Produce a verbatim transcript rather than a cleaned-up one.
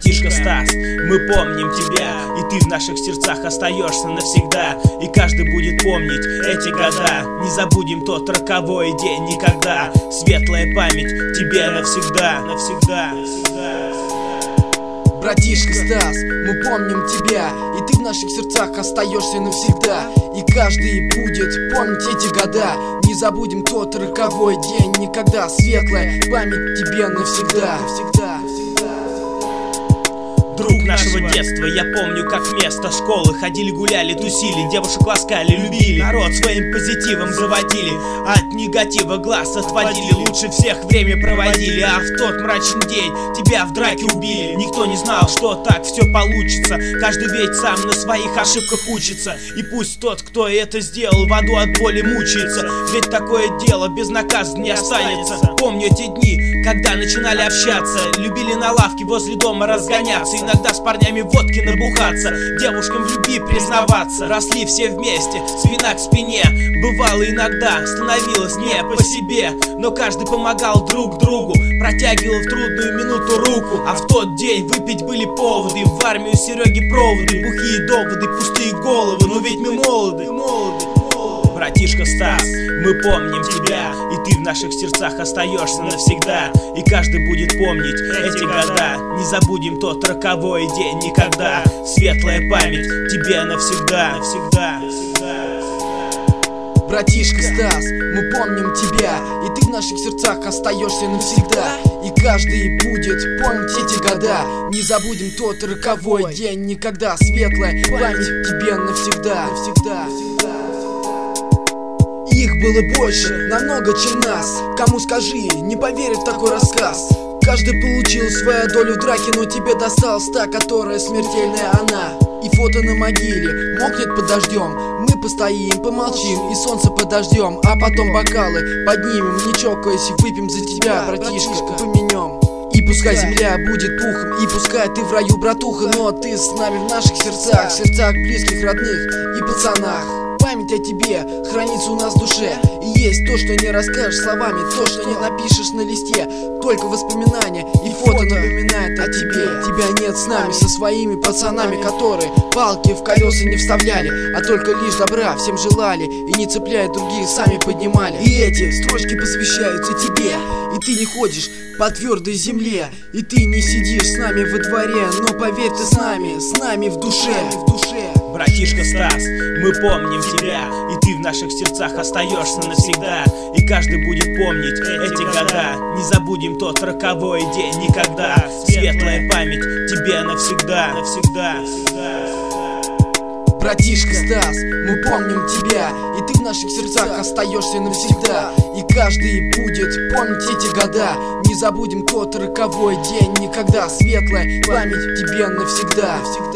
Братишка Стас, мы помним тебя, и ты в наших сердцах остаешься навсегда. И каждый будет помнить эти года. Не забудем тот роковой день никогда. Светлая память тебе навсегда, навсегда. Братишка Стас, мы помним тебя, и ты в наших сердцах остаешься навсегда. И каждый будет помнить эти года. Не забудем тот роковой день никогда. Светлая память тебе навсегда, навсегда. Друг нашего детства, я помню как место школы. Ходили, гуляли, тусили, девушек ласкали, любили. Народ своим позитивом заводили, от негатива глаз отводили. Лучше всех время проводили, а в тот мрачный день тебя в драке убили. Никто не знал, что так все получится. Каждый ведь сам на своих ошибках учится. И пусть тот, кто это сделал, в аду от боли мучается. Ведь такое дело безнаказанно не останется. Помню те дни, когда начинали общаться. Любили на лавке возле дома разгоняться. Иногда с парнями водки набухаться, девушкам в любви признаваться. Росли все вместе, спина к спине. Бывало иногда, становилось не по себе, но каждый помогал друг другу, протягивал в трудную минуту руку. А в тот день выпить были поводы, в армию Сереги проводы, бухие доводы, пустые головы, но ведь мы молоды, молоды. Братишка Стас, мы помним тебя, и ты в наших сердцах остаешься навсегда. И каждый будет помнить эти года. Не забудем тот роковой день никогда. Светлая память тебе навсегда, навсегда. Братишка Стас, мы помним тебя, и ты в наших сердцах остаешься навсегда. И каждый будет помнить эти года. Не забудем тот роковой день никогда. Светлая память тебе навсегда, навсегда. Их было больше, намного, чем нас. Кому скажи, не поверит в такой рассказ. Каждый получил свою долю в драке, но тебе досталась та, которая смертельная она. И фото на могиле мокнет под дождем. Мы постоим, помолчим и солнце подождем, а потом бокалы поднимем, не чокаясь, выпьем за тебя, братишка, поменем. И пускай земля будет пухом, и пускай ты в раю, братуха, но ты с нами в наших сердцах, в сердцах близких, родных и пацанах. Память о тебе хранится у нас в душе. И есть то, что не расскажешь словами, то, что не напишешь на листе. Только воспоминания и фото напоминает о тебе. Тебя нет с нами, со своими пацанами, которые палки в колеса не вставляли, а только лишь добра всем желали, и не цепляя других, сами поднимали. И эти строчки посвящаются тебе. И ты не ходишь по твердой земле, и ты не сидишь с нами во дворе, но поверь, ты с нами, с нами в душе, в душе. Братишка Стас, мы помним тебя, и ты в наших сердцах остаешься навсегда. И каждый будет помнить эти года. Не забудем тот роковой день никогда. Светлая память тебе навсегда, навсегда. Братишка Стас, мы помним тебя, и ты в наших сердцах остаешься навсегда. И каждый будет помнить эти года. Не забудем тот роковой день никогда. Светлая память тебе навсегда, навсегда.